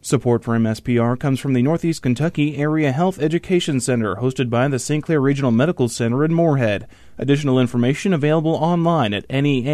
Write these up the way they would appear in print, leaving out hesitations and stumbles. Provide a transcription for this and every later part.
Support for MSPR comes from the Northeast Kentucky Area Health Education Center, hosted by the St. Clair Regional Medical Center in Moorhead. Additional information available online at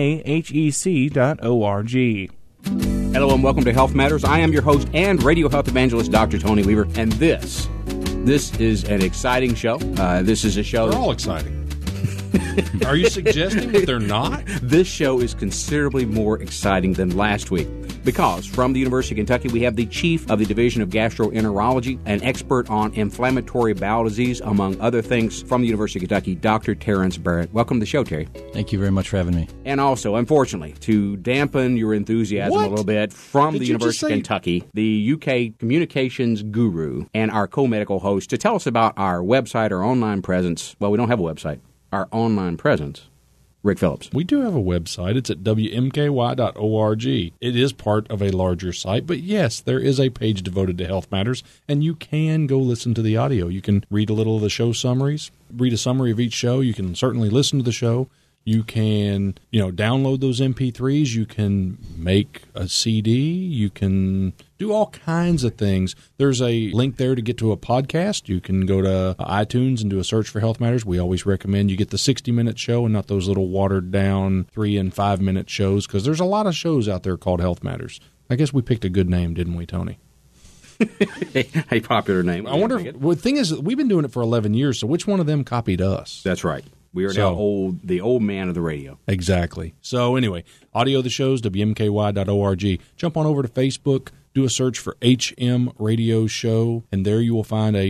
neahec.org. Hello and welcome to Health Matters. I am your host and radio health evangelist, Dr. Tony Weaver, and this is an exciting show. This is a show... They're all exciting. Are you suggesting that they're not? This show is considerably more exciting than last week because from the University of Kentucky, we have the chief of the Division of Gastroenterology, an expert on inflammatory bowel disease, among other things, from the University of Kentucky, Dr. Terrence Barrett. Welcome to the show, Terry. Thank you very much for having me. And also, unfortunately, to dampen your enthusiasm a little bit, from the University of Kentucky, the UK communications guru and our co-medical host, to tell us about our website, our online presence. Well, we don't have a website. Our online presence, Rick Phillips. We do have a website. It's at wmky.org. It is part of a larger site, but yes, there is a page devoted to Health Matters, and you can go listen to the audio. You can read a little of the show summaries, read a summary of each show. You can certainly listen to the show. You can, download those MP3s. You can make a CD. You can do all kinds of things. There's a link there to get to a podcast. You can go to iTunes and do a search for Health Matters. We always recommend you get the 60-minute show and not those little watered-down 3- and 5-minute shows, because there's a lot of shows out there called Health Matters. I guess we picked a good name, didn't we, Tony? A popular name. I wonder, the thing is, we've been doing it for 11 years, so which one of them copied us? That's right. We are now the old man of the radio. Exactly. So anyway, audio of the shows, wmky.org. Jump on over to Facebook, do a search for HM Radio Show, and there you will find a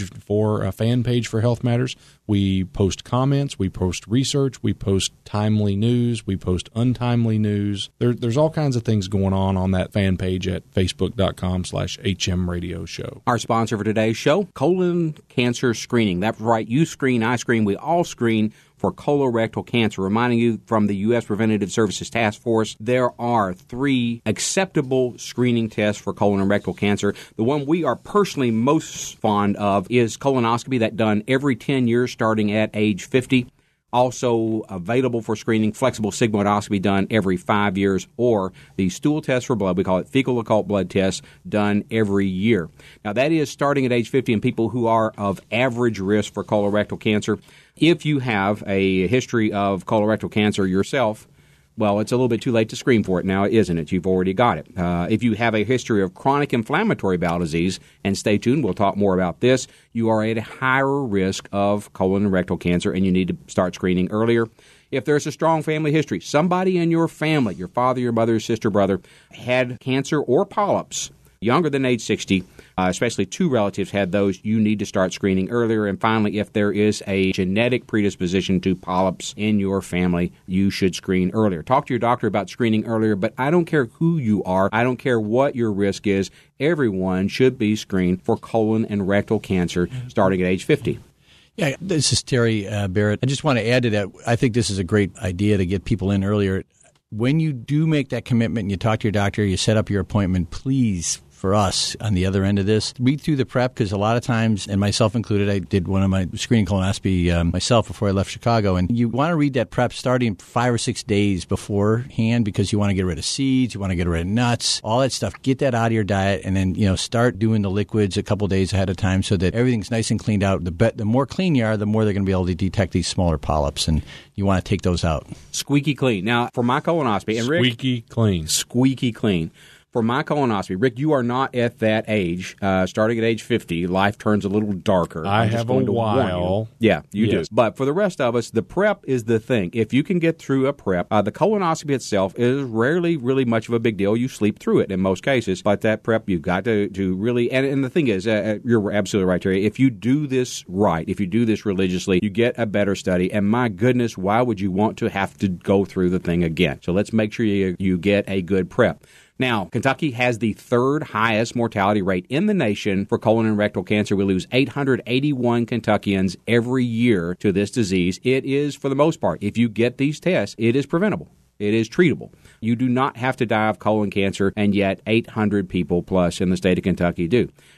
fan page for Health Matters. We post comments, we post research, we post timely news, we post untimely news. There's all kinds of things going on that fan page at facebook.com/HM Radio Show. Our sponsor for today's show, colon cancer screening. That's right, you screen, I screen, we all screen for colorectal cancer. Reminding you from the U.S. Preventative Services Task Force, there are 3 acceptable screening tests for colon and rectal cancer. The one we are personally most fond of is colonoscopy, that done every 10 years starting at age 50. Also available for screening, flexible sigmoidoscopy done every 5 years, or the stool test for blood, we call it fecal occult blood test, done every year. Now that is starting at age 50 in people who are of average risk for colorectal cancer. If you have a history of colorectal cancer yourself, well, it's a little bit too late to screen for it now, isn't it? You've already got it. If you have a history of chronic inflammatory bowel disease, and stay tuned, we'll talk more about this, you are at a higher risk of colon and rectal cancer, and you need to start screening earlier. If there's a strong family history, somebody in your family, your father, your mother, sister, brother, had cancer or polyps younger than age 60, especially 2 relatives had those, you need to start screening earlier. And finally, if there is a genetic predisposition to polyps in your family, you should screen earlier. Talk to your doctor about screening earlier, but I don't care who you are. I don't care what your risk is. Everyone should be screened for colon and rectal cancer starting at age 50. Yeah, this is Terry Barrett. I just want to add to that. I think this is a great idea to get people in earlier. When you do make that commitment and you talk to your doctor, you set up your appointment, please, for us on the other end of this, read through the prep, because a lot of times, and myself included, I did one of my screening colonoscopy myself before I left Chicago, and you want to read that prep starting 5 or 6 days beforehand, because you want to get rid of seeds, you want to get rid of nuts, all that stuff. Get that out of your diet, and then start doing the liquids a couple days ahead of time so that everything's nice and cleaned out. The more clean you are, the more they're going to be able to detect these smaller polyps, and you want to take those out. Squeaky clean. Now, for my colonoscopy, and Rick, squeaky clean. For my colonoscopy, Rick, you are not at that age. Starting at age 50, life turns a little darker. I have a while. Yeah, you do. But for the rest of us, the prep is the thing. If you can get through a prep, the colonoscopy itself is rarely really much of a big deal. You sleep through it in most cases. But that prep, you've got to really, and the thing is, you're absolutely right, Terry. If you do this right, if you do this religiously, you get a better study. And my goodness, why would you want to have to go through the thing again? So let's make sure you get a good prep. Now, Kentucky has the 3rd highest mortality rate in the nation for colon and rectal cancer. We lose 881 Kentuckians every year to this disease. It is, for the most part, if you get these tests, it is preventable. It is treatable. You do not have to die of colon cancer, and yet 800 people plus in the state of Kentucky do.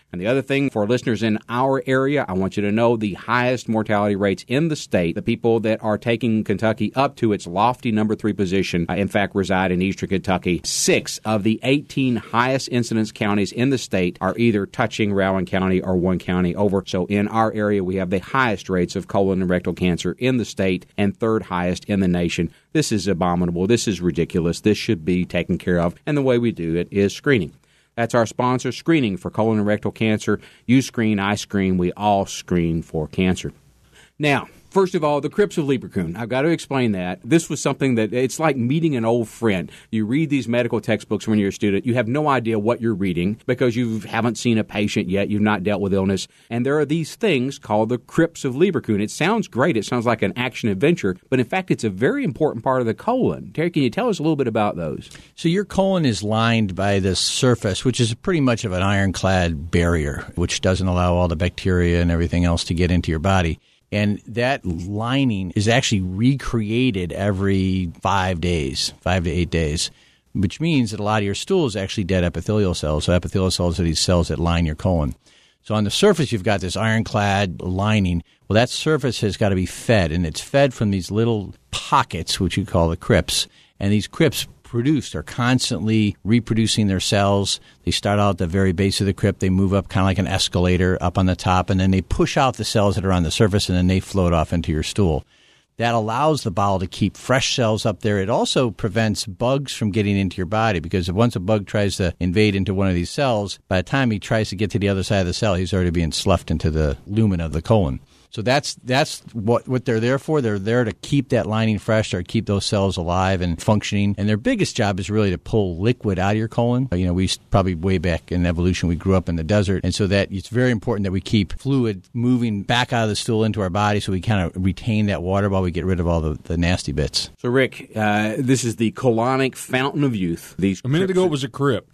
And the other thing for listeners in our area, I want you to know the highest mortality rates in the state, the people that are taking Kentucky up to its lofty number 3 position, in fact, reside in eastern Kentucky. 6 of the 18 highest incidence counties in the state are either touching Rowan County or one county over. So in our area, we have the highest rates of colon and rectal cancer in the state and 3rd highest in the nation. This is abominable. This is ridiculous. This should be taken care of. And the way we do it is screening. That's our sponsor, screening for colon and rectal cancer. You screen, I screen, we all screen for cancer. Now, first of all, the Crips of Leverkusen. I've got to explain that. This was something that it's like meeting an old friend. You read these medical textbooks when you're a student. You have no idea what you're reading because you haven't seen a patient yet. You've not dealt with illness. And there are these things called the Crips of Leverkusen. It sounds great. It sounds like an action adventure. But in fact, it's a very important part of the colon. Terry, can you tell us a little bit about those? So your colon is lined by this surface, which is pretty much of an ironclad barrier, which doesn't allow all the bacteria and everything else to get into your body. And that lining is actually recreated every 5 days, 5 to 8 days, which means that a lot of your stool is actually dead epithelial cells. So epithelial cells are these cells that line your colon. So on the surface, you've got this ironclad lining. Well, that surface has got to be fed, and it's fed from these little pockets, which you call the crypts. And these crypts are constantly reproducing their cells. They start out at the very base of the crypt. They move up kind of like an escalator up on the top, and then they push out the cells that are on the surface, and then they float off into your stool. That allows the bowel to keep fresh cells up there. It also prevents bugs from getting into your body because once a bug tries to invade into one of these cells, by the time he tries to get to the other side of the cell, he's already being sloughed into the lumen of the colon. So that's what they're there for. They're there to keep that lining fresh or keep those cells alive and functioning. And their biggest job is really to pull liquid out of your colon. You know, we probably way back in evolution, we grew up in the desert. And so that it's very important that we keep fluid moving back out of the stool into our body so we kind of retain that water while we get rid of all the nasty bits. So, Rick, this is the colonic fountain of youth. A minute ago, it was a crypt.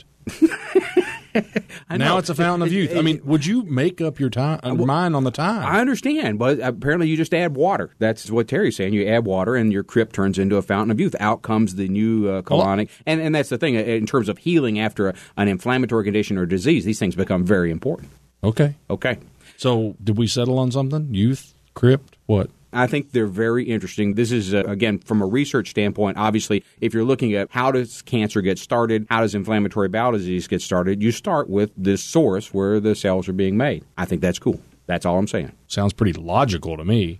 Now it's a fountain of youth. I mean, would you make up your mind on the time? I understand, but apparently you just add water. That's what Terry's saying. You add water, and your crypt turns into a fountain of youth. Out comes the new colonic. And that's the thing. In terms of healing after an inflammatory condition or disease, these things become very important. Okay. So did we settle on something? Youth, crypt, what? I think they're very interesting. This is, again, from a research standpoint, obviously, if you're looking at how does cancer get started, how does inflammatory bowel disease get started, you start with this source where the cells are being made. I think that's cool. That's all I'm saying. Sounds pretty logical to me.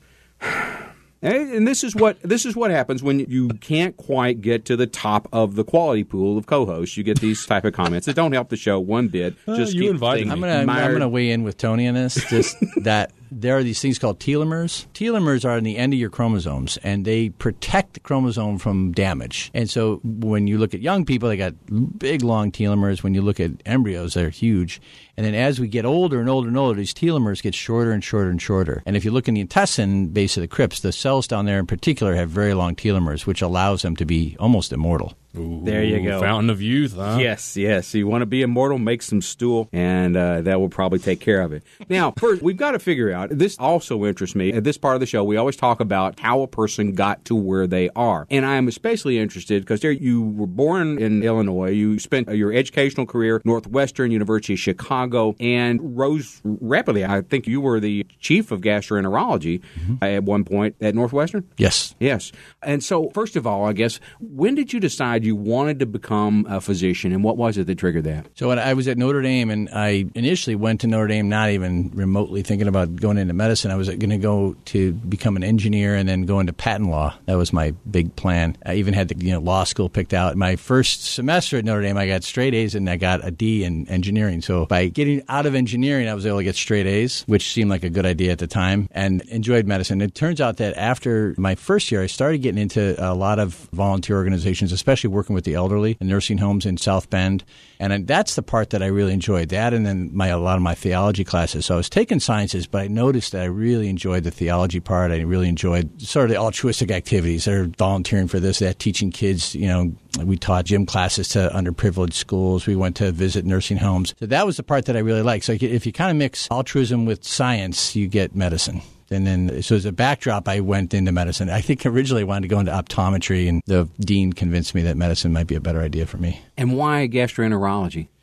And this is what happens when you can't quite get to the top of the quality pool of co-hosts. You get these type of comments that don't help the show one bit. Just you invited me. I'm going to weigh in with Tony on this. Just that there are these things called telomeres. Telomeres are on the end of your chromosomes, and they protect the chromosome from damage. And so when you look at young people, they got big, long telomeres. When you look at embryos, they're huge. And then as we get older and older and older, these telomeres get shorter and shorter and shorter. And if you look in the intestine base of the crypts, the cells down there in particular have very long telomeres, which allows them to be almost immortal. Ooh, there you go. Fountain of youth, huh? Yes. You want to be immortal, make some stool, and that will probably take care of it. Now, first, we've got to figure out, this also interests me. At this part of the show, we always talk about how a person got to where they are. And I am especially interested because you were born in Illinois. You spent your educational career Northwestern University of Chicago and rose rapidly. I think you were the chief of gastroenterology at one point at Northwestern? Yes. And so, first of all, I guess, when did you decide you wanted to become a physician, and what was it that triggered that? So when I was at Notre Dame, and I initially went to Notre Dame not even remotely thinking about going into medicine. I was going to go to become an engineer and then go into patent law. That was my big plan. I even had the law school picked out. My first semester at Notre Dame, I got straight A's, and I got a D in engineering. So by getting out of engineering, I was able to get straight A's, which seemed like a good idea at the time, and enjoyed medicine. It turns out that after my first year, I started getting into a lot of volunteer organizations, especially working with the elderly in nursing homes in South Bend. And that's the part that I really enjoyed, that and then a lot of my theology classes. So I was taking sciences, but I noticed that I really enjoyed the theology part. I really enjoyed sort of the altruistic activities. They're volunteering for this, that, teaching kids. We taught gym classes to underprivileged schools. We went to visit nursing homes. So that was the part that I really liked. So if you kind of mix altruism with science, you get medicine. And then, so as a backdrop, I went into medicine. I think originally I wanted to go into optometry, and the dean convinced me that medicine might be a better idea for me. And why gastroenterology?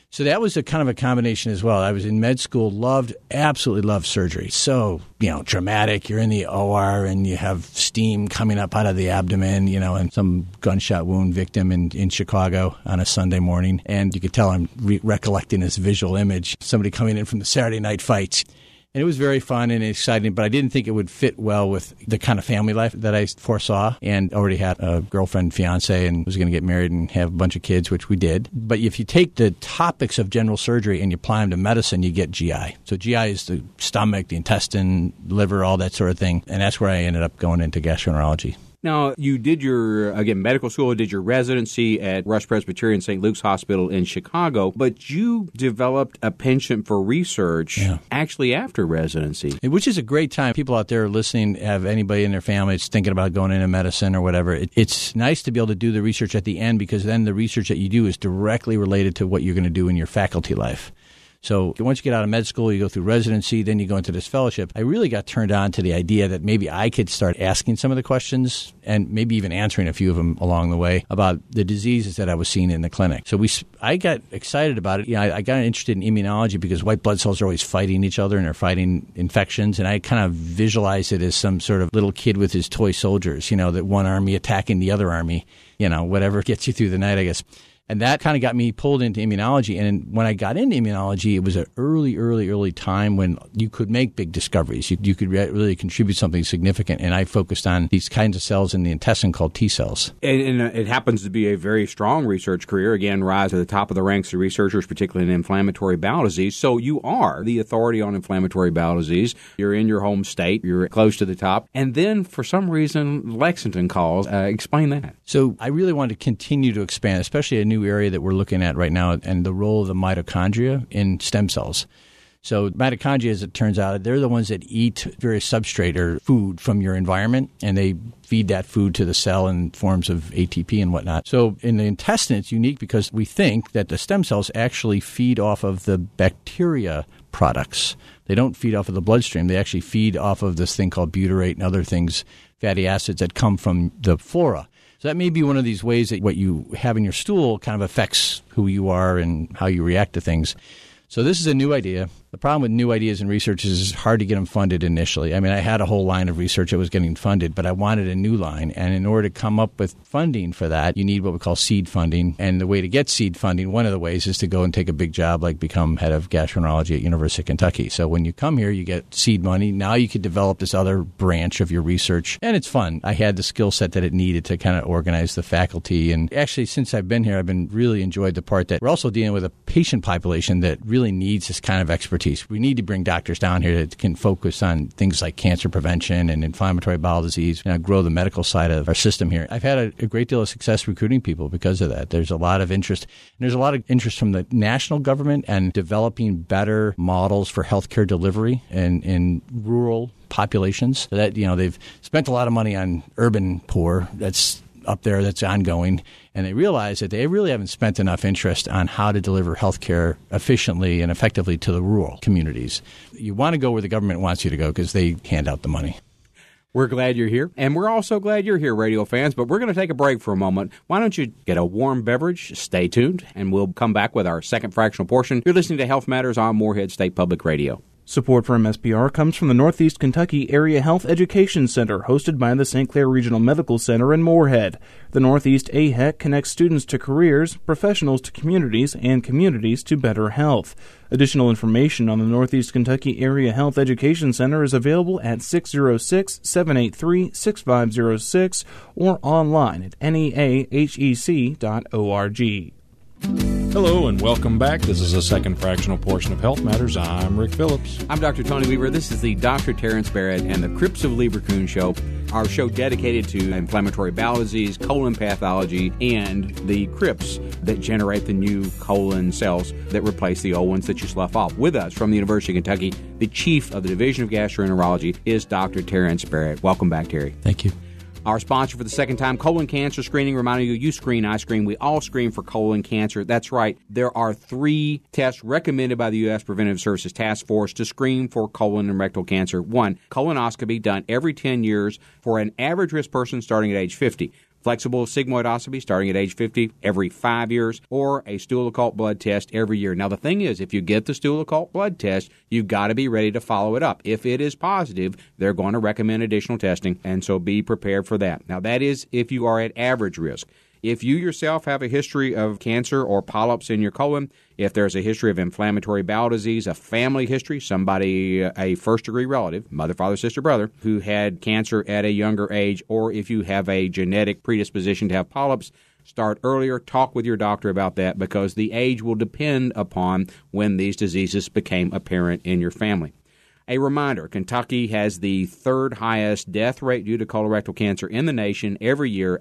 So that was a kind of a combination as well. I was in med school, absolutely loved surgery. So, dramatic. You're in the OR and you have steam coming up out of the abdomen, and some gunshot wound victim in Chicago on a Sunday morning. And you could tell I'm recollecting this visual image, somebody coming in from the Saturday night fights. And it was very fun and exciting, but I didn't think it would fit well with the kind of family life that I foresaw, and already had a girlfriend, fiance, and was going to get married and have a bunch of kids, which we did. But if you take the topics of general surgery and you apply them to medicine, you get GI. So GI is the stomach, the intestine, liver, all that sort of thing. And that's where I ended up going into gastroenterology. Now, you did your, medical school, did your residency at Rush Presbyterian St. Luke's Hospital in Chicago, but you developed a penchant for research actually after residency. Which is a great time. People out there listening, have anybody in their family that's thinking about going into medicine or whatever. It's nice to be able to do the research at the end, because then the research that you do is directly related to what you're going to do in your faculty life. So once you get out of med school, you go through residency, then you go into this fellowship. I really got turned on to the idea that maybe I could start asking some of the questions and maybe even answering a few of them along the way about the diseases that I was seeing in the clinic. So I got excited about it. I got interested in immunology because white blood cells are always fighting each other and they're fighting infections. And I kind of visualized it as some sort of little kid with his toy soldiers, that one army attacking the other army, whatever gets you through the night, I guess. And that kind of got me pulled into immunology. And when I got into immunology, it was an early time when you could make big discoveries. You could really contribute something significant. And I focused on these kinds of cells in the intestine called T cells. And it happens to be a very strong research career. Again, rise to the top of the ranks of researchers, particularly in inflammatory bowel disease. So you are the authority on inflammatory bowel disease. You're in your home state. You're close to the top. And then, for some reason, Lexington calls. Explain that. So I really wanted to continue to expand, especially a new area that we're looking at right now, and the role of the mitochondria in stem cells. So mitochondria, as it turns out, they're the ones that eat various substrate or food from your environment, and they feed that food to the cell in forms of ATP and whatnot. So in the intestine, it's unique because we think that the stem cells actually feed off of the bacteria products. They don't feed off of the bloodstream. They actually feed off of this thing called butyrate and other things, fatty acids that come from the flora. So that may be one of these ways that what you have in your stool kind of affects who you are and how you react to things. So this is a new idea. The problem with new ideas in research is it's hard to get them funded initially. I mean, I had a whole line of research that was getting funded, but I wanted a new line. And in order to come up with funding for that, you need what we call seed funding. And the way to get seed funding, one of the ways is to go and take a big job, like become head of gastroenterology at University of Kentucky. So when you come here, you get seed money. Now you could develop this other branch of your research. And it's fun. I had the skill set that it needed to kind of organize the faculty. And actually, since I've been here, I've been really enjoyed the part that we're also dealing with a patient population that really needs this kind of expertise. We need to bring doctors down here that can focus on things like cancer prevention and inflammatory bowel disease and grow the medical side of our system here. I've had a great deal of success recruiting people because of that. There's a lot of interest. And there's a lot of interest from the national government and developing better models for healthcare delivery in rural populations. So that, they've spent a lot of money on urban poor. That's up there, that's ongoing, and they realize that they really haven't spent enough interest on how to deliver health care efficiently and effectively to the rural communities. You want to go where the government wants you to go because they hand out the money. We're glad you're here, and we're also glad you're here, radio fans, but we're going to take a break for a moment. Why don't you get a warm beverage, stay tuned, and we'll come back with our second fractional portion. You're listening to Health Matters on Morehead State Public Radio. Support for MSPR comes from the Northeast Kentucky Area Health Education Center, hosted by the St. Clair Regional Medical Center in Morehead. The Northeast AHEC connects students to careers, professionals to communities, and communities to better health. Additional information on the Northeast Kentucky Area Health Education Center is available at 606-783-6506 or online at neahec.org. Hello and welcome back. This is a second fractional portion of Health Matters. I'm Rick Phillips. I'm Dr. Tony Weaver. This is the Dr. Terrence Barrett and the Crips of Leverkusen show, our show dedicated to inflammatory bowel disease, colon pathology, and the crypts that generate the new colon cells that replace the old ones that you slough off. With us from the University of Kentucky, the chief of the Division of Gastroenterology is Dr. Terrence Barrett. Welcome back, Terry. Thank you. Our sponsor for the second time, colon cancer screening. Reminding you, you screen, I screen. We all screen for colon cancer. That's right. There are 3 tests recommended by the U.S. Preventive Services Task Force to screen for colon and rectal cancer. 1, colonoscopy done every 10 years for an average risk person starting at age 50. flexible sigmoidoscopy starting at age 50 every 5 years, or a stool occult blood test every year. Now, the thing is, if you get the stool occult blood test, you've got to be ready to follow it up. If it is positive, they're going to recommend additional testing, and so be prepared for that. Now, that is if you are at average risk. If you yourself have a history of cancer or polyps in your colon, if there's a history of inflammatory bowel disease, a family history, somebody, a first-degree relative, mother, father, sister, brother, who had cancer at a younger age, or if you have a genetic predisposition to have polyps, start earlier. Talk with your doctor about that, because the age will depend upon when these diseases became apparent in your family. A reminder, Kentucky has the third highest death rate due to colorectal cancer in the nation. Every year,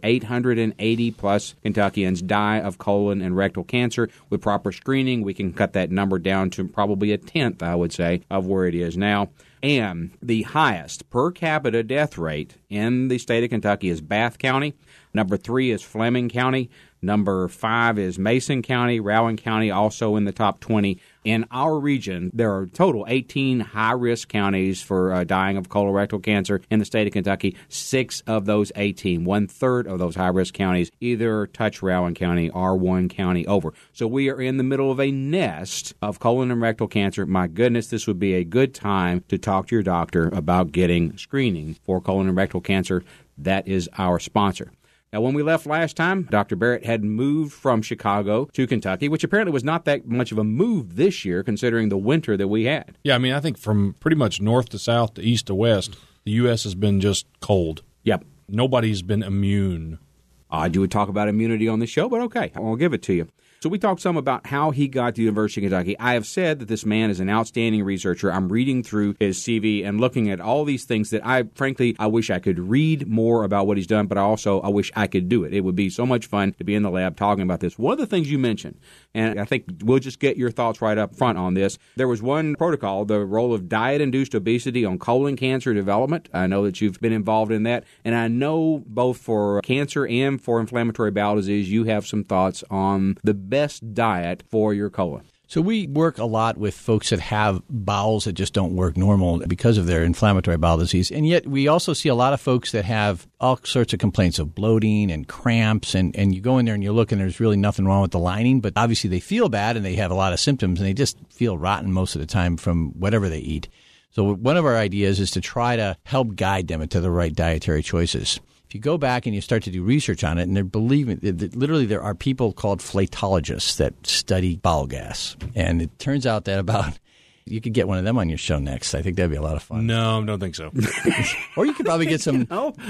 880-plus Kentuckians die of colon and rectal cancer. With proper screening, we can cut that number down to probably a tenth, I would say, of where it is now. And the highest per capita death rate in the state of Kentucky is Bath County. Number 3 is Fleming County. Number 5 is Mason County. Rowan County also in the top 20. In our region, there are total 18 high-risk counties for dying of colorectal cancer in the state of Kentucky. 6 of those 18, one-third of those high-risk counties, either touch Rowan County or one county over. So we are in the middle of a nest of colon and rectal cancer. My goodness, this would be a good time to talk to your doctor about getting screening for colon and rectal cancer. That is our sponsor. Now, when we left last time, Dr. Barrett had moved from Chicago to Kentucky, which apparently was not that much of a move this year, considering the winter that we had. Yeah, I mean, I think from pretty much north to south to east to west, the U.S. has been just cold. Yep. Nobody's been immune. You would talk about immunity on the show, but okay, I'll give it to you. So we talked some about how he got to the University of Kentucky. I have said that this man is an outstanding researcher. I'm reading through his CV and looking at all these things that I wish I could read more about what he's done, but I wish I could do it. It would be so much fun to be in the lab talking about this. One of the things you mentioned, and I think we'll just get your thoughts right up front on this, there was one protocol, the role of diet-induced obesity on colon cancer development. I know that you've been involved in that, and I know both for cancer and for inflammatory bowel disease, you have some thoughts on the best diet for your colon. So we work a lot with folks that have bowels that just don't work normal because of their inflammatory bowel disease. And yet we also see a lot of folks that have all sorts of complaints of bloating and cramps. And you go in there and you look and there's really nothing wrong with the lining. But obviously they feel bad and they have a lot of symptoms and they just feel rotten most of the time from whatever they eat. So one of our ideas is to try to help guide them into the right dietary choices. If you go back and you start to do research on it, and literally there are people called flatologists that study bowel gas. And it turns out that you could get one of them on your show next. I think that'd be a lot of fun. No, I don't think so. Or you could probably get some...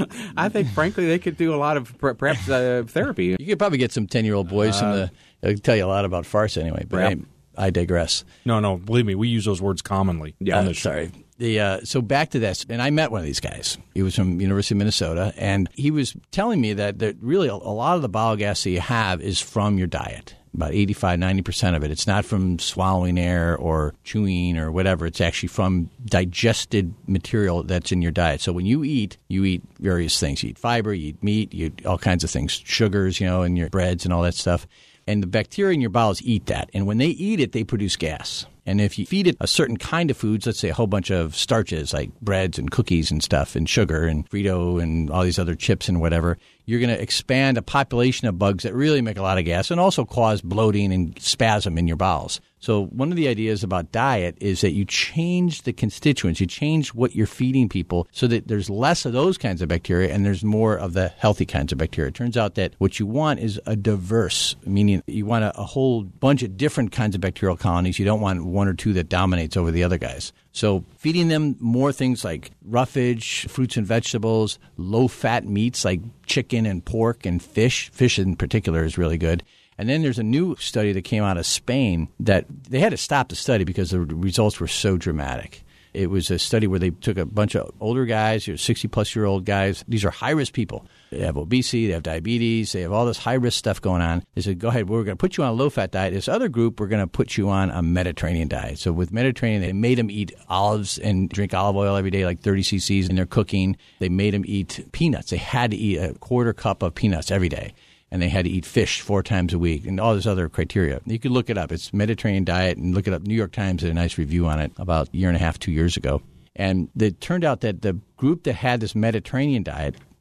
I think, frankly, they could do a lot of perhaps therapy. You could probably get some 10-year-old boys they'll tell you a lot of about farts anyway. But I digress. No, believe me, we use those words commonly on this show. Sorry. So back to this, and I met one of these guys. He was from University of Minnesota, and he was telling me that really a lot of the bowel gas that you have is from your diet, about 85-90% of it. It's not from swallowing air or chewing or whatever. It's actually from digested material that's in your diet. So when you eat various things. You eat fiber, you eat meat, you eat all kinds of things, sugars, and your breads and all that stuff. And the bacteria in your bowels eat that. And when they eat it, they produce gas. And if you feed it a certain kind of foods, let's say a whole bunch of starches like breads and cookies and stuff and sugar and Frito and all these other chips and whatever, you're going to expand a population of bugs that really make a lot of gas and also cause bloating and spasm in your bowels. So one of the ideas about diet is that you change the constituents, you change what you're feeding people so that there's less of those kinds of bacteria and there's more of the healthy kinds of bacteria. It turns out that what you want is a diverse, meaning you want a whole bunch of different kinds of bacterial colonies. You don't want one or two that dominates over the other guys. So feeding them more things like roughage, fruits and vegetables, low-fat meats like chicken and pork and fish. Fish in particular is really good. And then there's a new study that came out of Spain that they had to stop the study because the results were so dramatic. It was a study where they took a bunch of older guys, 60-plus-year-old guys. These are high-risk people. They have obesity, they have diabetes, they have all this high-risk stuff going on. They said, go ahead, we're going to put you on a low-fat diet. This other group, we're going to put you on a Mediterranean diet. So with Mediterranean, they made them eat olives and drink olive oil every day, like 30 cc's in their cooking. They made them eat peanuts. They had to eat a quarter cup of peanuts every day. And they had to eat fish 4 times a week and all this other criteria. You could look it up. It's Mediterranean diet and look it up. New York Times did a nice review on it about a year and a half, 2 years ago. And it turned out that the group that had this Mediterranean diet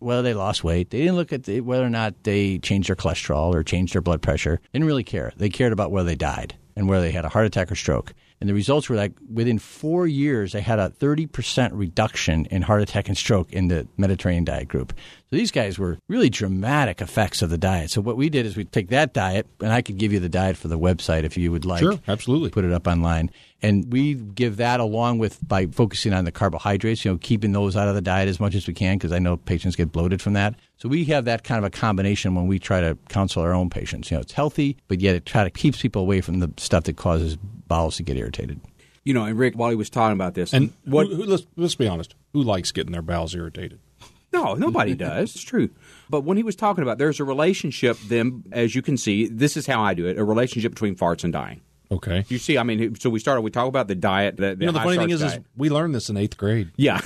whether they lost weight. They didn't look at whether or not they changed their cholesterol or changed their blood pressure. They didn't really care. They cared about whether they died and whether they had a heart attack or stroke. And the results were like within 4 years, they had a 30% reduction in heart attack and stroke in the Mediterranean diet group. So these guys were really dramatic effects of the diet. So what we did is we take that diet, and I could give you the diet for the website if you would like. Sure, absolutely. Put it up online. And we give that along with, by focusing on the carbohydrates, keeping those out of the diet as much as we can, because I know patients get bloated from that. So we have that kind of a combination when we try to counsel our own patients. It's healthy, but yet it keeps people away from the stuff that causes bowels to get irritated. And Rick, while he was talking about this, and let's be honest, who likes getting their bowels irritated? No, nobody does. It's true. But when he was talking about, there's a relationship then, as you can see, this is how I do it, a relationship between farts and dying. Okay. You see, so we talk about the diet. The funny thing is we learned this in 8th grade. Yeah.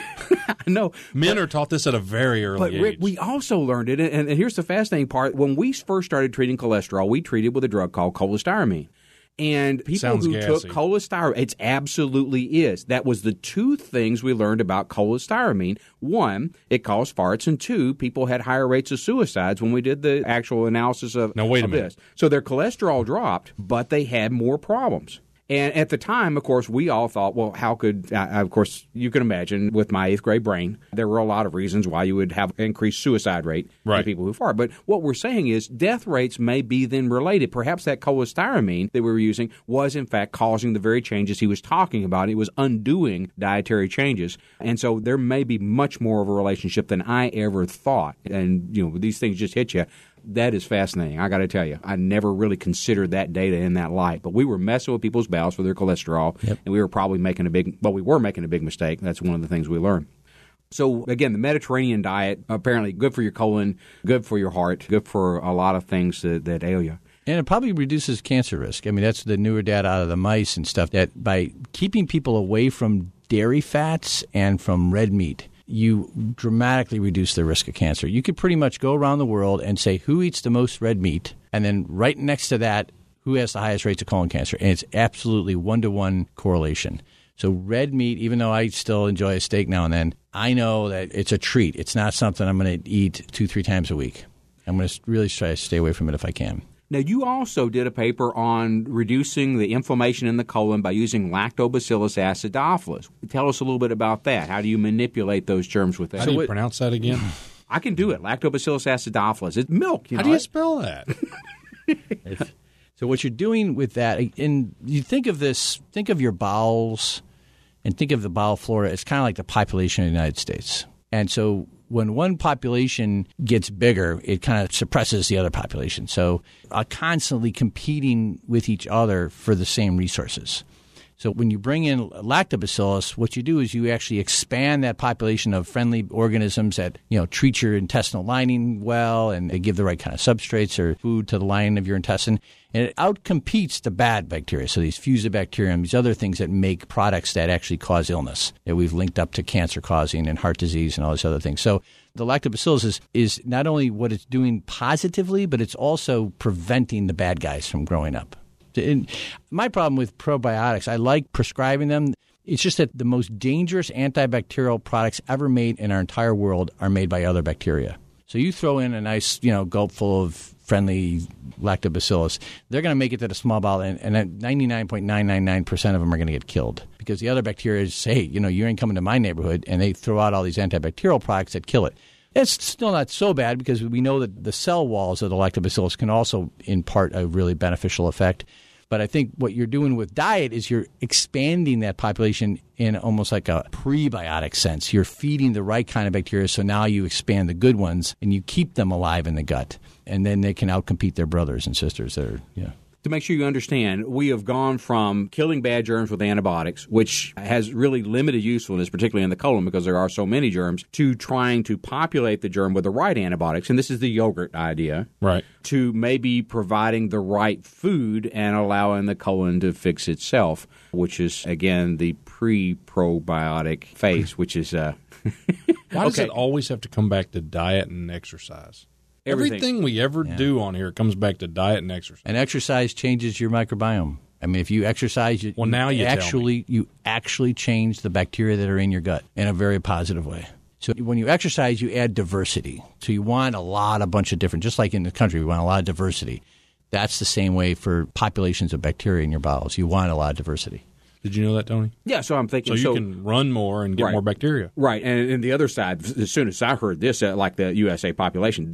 No, men are taught this at a very early age. But Rick, we also learned it, and here's the fascinating part. When we first started treating cholesterol, we treated with a drug called cholestyramine. And people who took cholestyramine, it absolutely is. That was the two things we learned about cholestyramine. One, it caused farts, and two, people had higher rates of suicides when we did the actual analysis of, now, wait a minute. This. So their cholesterol dropped, but they had more problems. And at the time, of course, we all thought, well, how could, of course, you can imagine with my 8th grade brain, there were a lot of reasons why you would have increased suicide rate in people who fart. But what we're saying is death rates may be then related. Perhaps that cholestyramine that we were using was, in fact, causing the very changes he was talking about. It was undoing dietary changes. And so there may be much more of a relationship than I ever thought. And, these things just hit you. That is fascinating. I got to tell you, I never really considered that data in that light. But we were messing with people's bowels for their cholesterol, and we were probably making a big mistake. That's one of the things we learned. So, again, the Mediterranean diet, apparently good for your colon, good for your heart, good for a lot of things that ail you. And it probably reduces cancer risk. I mean, that's the newer data out of the mice and stuff, that by keeping people away from dairy fats and from red meat, you dramatically reduce the risk of cancer. You could pretty much go around the world and say who eats the most red meat, and then right next to that, who has the highest rates of colon cancer. And it's absolutely 1-to-1 correlation. So red meat, even though I still enjoy a steak now and then, I know that it's a treat. It's not something I'm going to eat 2-3 times a week. I'm going to really try to stay away from it if I can. Now, you also did a paper on reducing the inflammation in the colon by using Lactobacillus acidophilus. Tell us a little bit about that. How do you manipulate those germs with that? How do you pronounce that again? I can do it. Lactobacillus acidophilus. It's milk. How do you spell that? So what you're doing with that, and you think of your bowels and think of the bowel flora as kind of like the population of the United States. And so when one population gets bigger, it kind of suppresses the other population. So constantly competing with each other for the same resources. So when you bring in lactobacillus, what you do is you actually expand that population of friendly organisms that treat your intestinal lining well, and they give the right kind of substrates or food to the lining of your intestine. And it outcompetes the bad bacteria. So these fusobacterium, these other things that make products that actually cause illness that we've linked up to cancer causing and heart disease and all these other things. So the lactobacillus is not only what it's doing positively, but it's also preventing the bad guys from growing up. And my problem with probiotics, I like prescribing them. It's just that the most dangerous antibacterial products ever made in our entire world are made by other bacteria. So you throw in a nice, gulp full of friendly lactobacillus, they're going to make it to the small bowel, and 99.999% of them are going to get killed because the other bacteria say, hey, you ain't coming to my neighborhood, and they throw out all these antibacterial products that kill it. It's still not so bad because we know that the cell walls of the lactobacillus can also impart a really beneficial effect. But I think what you're doing with diet is you're expanding that population in almost like a prebiotic sense. You're feeding the right kind of bacteria, so now you expand the good ones and you keep them alive in the gut. And then they can outcompete their brothers and sisters that are, To make sure you understand, we have gone from killing bad germs with antibiotics, which has really limited usefulness, particularly in the colon because there are so many germs, to trying to populate the germ with the right antibiotics. And this is the yogurt idea. Right. To maybe providing the right food and allowing the colon to fix itself, which is, again, the pre-probiotic phase, which is... Why does it always have to come back to diet and exercise? Everything we ever do on here comes back to diet and exercise. And exercise changes your microbiome. I mean, if you exercise, you actually change the bacteria that are in your gut in a very positive way. So when you exercise, you add diversity. So you want a bunch of different, just like in the country, we want a lot of diversity. That's the same way for populations of bacteria in your bowels. You want a lot of diversity. Did you know that, Tony? Yeah, so I'm thinking. So you can run more and get more bacteria. Right. And the other side, as soon as I heard this, like the USA population,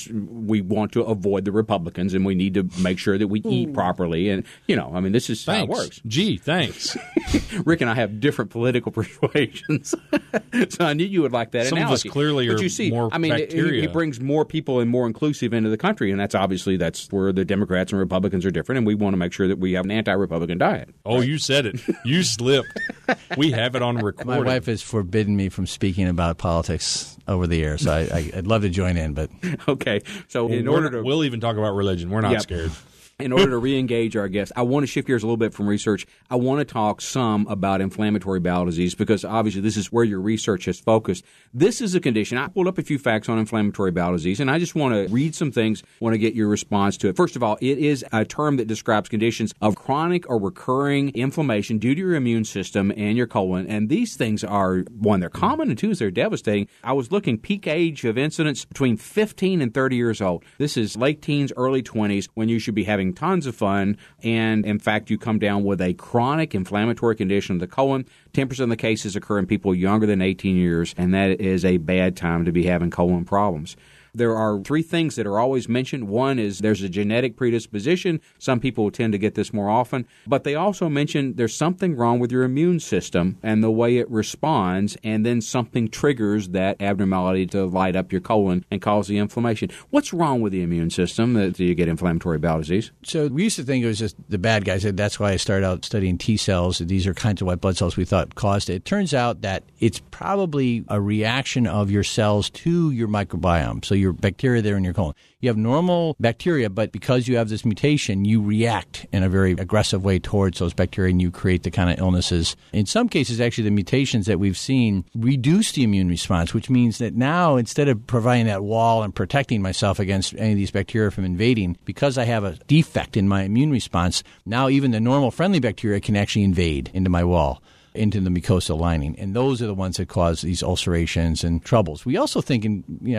we want to avoid the Republicans and we need to make sure that we eat properly. And, this is how it works. Gee, thanks. Rick and I have different political persuasions. So I knew you would like that Some analogy. of us clearly but are you see, more bacteria. It brings more people and more inclusive into the country. And that's where the Democrats and Republicans are different. And we want to make sure that we have an anti-Republican diet. Oh, you said it. You slipped. We have it on recording. My wife has forbidden me from speaking about politics over the air, so I'd love to join in. But okay, so we'll even talk about religion. We're not scared. In order to re-engage our guests, I want to shift gears a little bit from research. I want to talk some about inflammatory bowel disease because obviously this is where your research has focused. This is a condition. I pulled up a few facts on inflammatory bowel disease, and I just want to read some things, want to get your response to it. First of all, it is a term that describes conditions of chronic or recurring inflammation due to your immune system and your colon. And these things are, one, they're common, and two, they're devastating. I was looking peak age of incidence between 15 and 30 years old. This is late teens, early 20s, when you should be having tons of fun, and in fact, you come down with a chronic inflammatory condition of the colon. 10% of the cases occur in people younger than 18 years, and that is a bad time to be having colon problems. There are three things that are always mentioned. One is there's a genetic predisposition. Some people will tend to get this more often. But they also mention there's something wrong with your immune system and the way it responds, and then something triggers that abnormality to light up your colon and cause the inflammation. What's wrong with the immune system that you get inflammatory bowel disease? So we used to think it was just the bad guys. That's why I started out studying T cells. These are kinds of white blood cells we thought caused it. It turns out that it's probably a reaction of your cells to your microbiome. So your bacteria there in your colon. You have normal bacteria, but because you have this mutation, you react in a very aggressive way towards those bacteria, and you create the kind of illnesses. In some cases, actually, the mutations that we've seen reduce the immune response, which means that now, instead of providing that wall and protecting myself against any of these bacteria from invading, because I have a defect in my immune response, now even the normal friendly bacteria can actually invade into my wall, into the mucosal lining. And those are the ones that cause these ulcerations and troubles. We also think,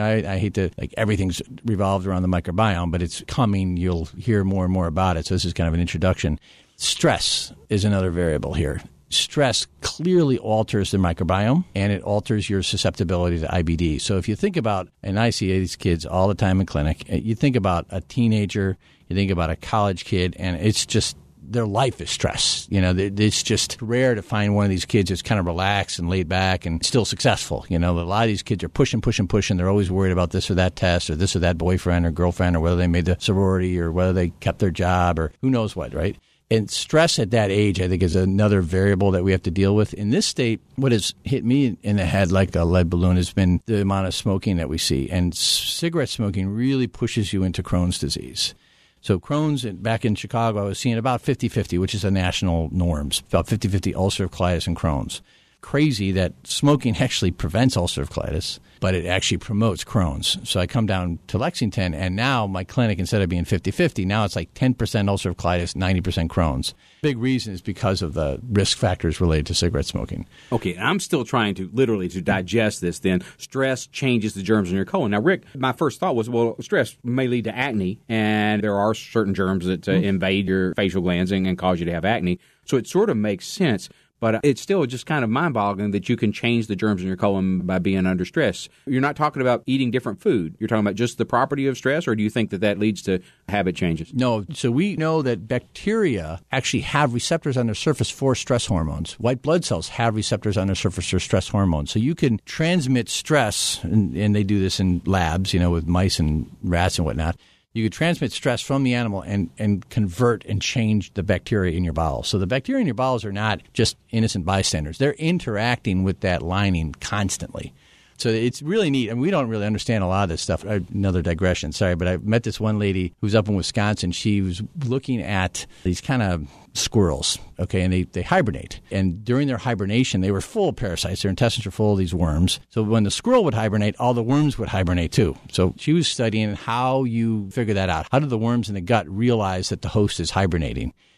I hate to, everything's revolved around the microbiome, but it's coming. You'll hear more and more about it. So this is kind of an introduction. Stress is another variable here. Stress clearly alters the microbiome, and it alters your susceptibility to IBD. So if you think about, and I see these kids all the time in clinic, you think about a teenager, you think about a college kid, and it's just, their life is stress. It's just rare to find one of these kids that's kind of relaxed and laid back and still successful. A lot of these kids are pushing. They're always worried about this or that test or this or that boyfriend or girlfriend or whether they made the sorority or whether they kept their job or who knows what, right? And stress at that age, I think, is another variable that we have to deal with. In this state, what has hit me in the head like a lead balloon has been the amount of smoking that we see. And cigarette smoking really pushes you into Crohn's disease. So Crohn's, back in Chicago, I was seeing about 50-50, which is the national norms, about 50-50 ulcerative colitis and Crohn's. Crazy that smoking actually prevents ulcerative colitis, but it actually promotes Crohn's. So I come down to Lexington, and now my clinic, instead of being 50-50, now it's like 10% ulcerative colitis, 90% Crohn's. Big reason is because of the risk factors related to cigarette smoking. Okay, I'm still trying to literally to digest this then. Stress changes the germs in your colon. Now, Rick, my first thought was, well, stress may lead to acne, and there are certain germs that invade your facial glands and cause you to have acne. So it sort of makes sense. But it's still just kind of mind-boggling that you can change the germs in your colon by being under stress. You're not talking about eating different food. You're talking about just the property of stress, or do you think that leads to habit changes? No. So we know that bacteria actually have receptors on their surface for stress hormones. White blood cells have receptors on their surface for stress hormones. So you can transmit stress, and they do this in labs, with mice and rats and whatnot. You could transmit stress from the animal and convert and change the bacteria in your bowels. So the bacteria in your bowels are not just innocent bystanders. They're interacting with that lining constantly. So it's really neat. And we don't really understand a lot of this stuff. Another digression, sorry, but I met this one lady who's up in Wisconsin. She was looking at these kind of squirrels, okay, and they hibernate. And during their hibernation, they were full of parasites. Their intestines were full of these worms. So when the squirrel would hibernate, all the worms would hibernate too. So she was studying how you figure that out. How do the worms in the gut realize that the host is hibernating?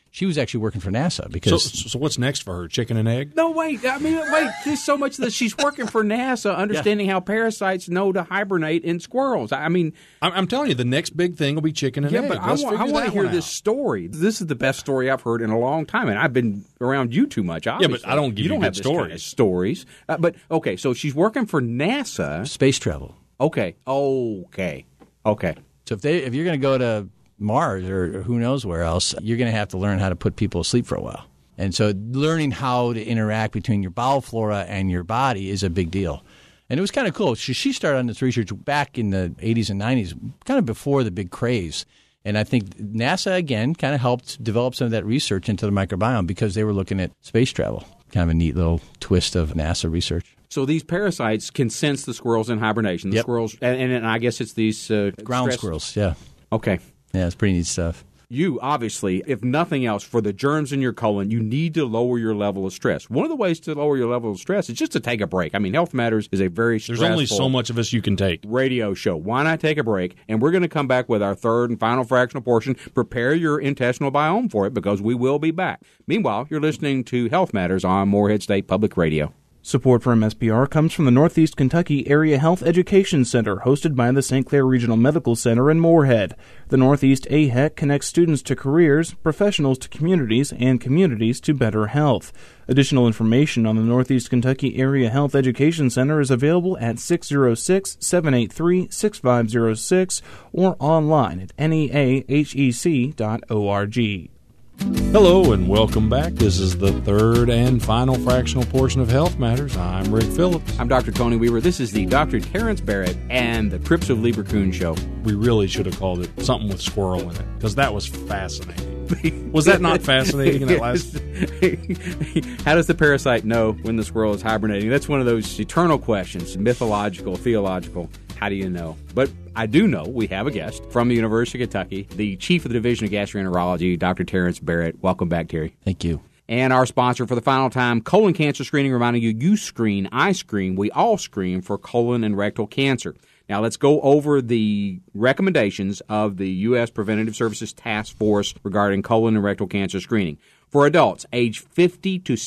She was actually working for NASA because. So what's next for her? Chicken and egg? No, wait. There's so much that she's working for NASA, understanding how parasites know to hibernate in squirrels. I'm telling you, the next big thing will be chicken and egg. But I want to hear this story. This is the best story I've heard in a long time, and I've been around you too much. Obviously. Yeah, but I don't give you don't good have this kind of stories. But okay, so she's working for NASA. Space travel. Okay. So if you're going to go to Mars or who knows where else, you're going to have to learn how to put people asleep for a while. And so learning how to interact between your bowel flora and your body is a big deal. And it was kind of cool. She started on this research back in the 80s and 90s, kind of before the big craze. And I think NASA, again, kind of helped develop some of that research into the microbiome because they were looking at space travel. Kind of a neat little twist of NASA research. So these parasites can sense the squirrels in hibernation. The squirrels, and I guess it's these ground squirrels. Yeah. Okay. Yeah, it's pretty neat stuff. You, obviously, if nothing else, for the germs in your colon, you need to lower your level of stress. One of the ways to lower your level of stress is just to take a break. I mean, Health Matters is a very stressful There's only so much of us you can take. Radio show. Why not take a break? And we're going to come back with our third and final fractional portion. Prepare your intestinal biome for it because we will be back. Meanwhile, you're listening to Health Matters on Morehead State Public Radio. Support for MSPR comes from the Northeast Kentucky Area Health Education Center, hosted by the St. Clair Regional Medical Center in Morehead. The Northeast AHEC connects students to careers, professionals to communities, and communities to better health. Additional information on the Northeast Kentucky Area Health Education Center is available at 606-783-6506 or online at neahec.org. Hello and welcome back. This is the third and final fractional portion of Health Matters. I'm Rick Phillips. I'm Dr. Tony Weaver. This is the Dr. Terrence Barrett and the Trips of Lieberkuhn show. We really should have called it something with squirrel in it because that was fascinating. Was that not fascinating in that last? How does the parasite know when the squirrel is hibernating? That's one of those eternal questions, mythological, theological. How do you know? But I do know we have a guest from the University of Kentucky, the chief of the Division of Gastroenterology, Dr. Terrence Barrett. Welcome back, Terry. Thank you. And our sponsor for the final time, colon cancer screening, reminding you, you screen, I screen, we all screen for colon and rectal cancer. Now, let's go over the recommendations of the U.S. Preventative Services Task Force regarding colon and rectal cancer screening. For adults age 50 to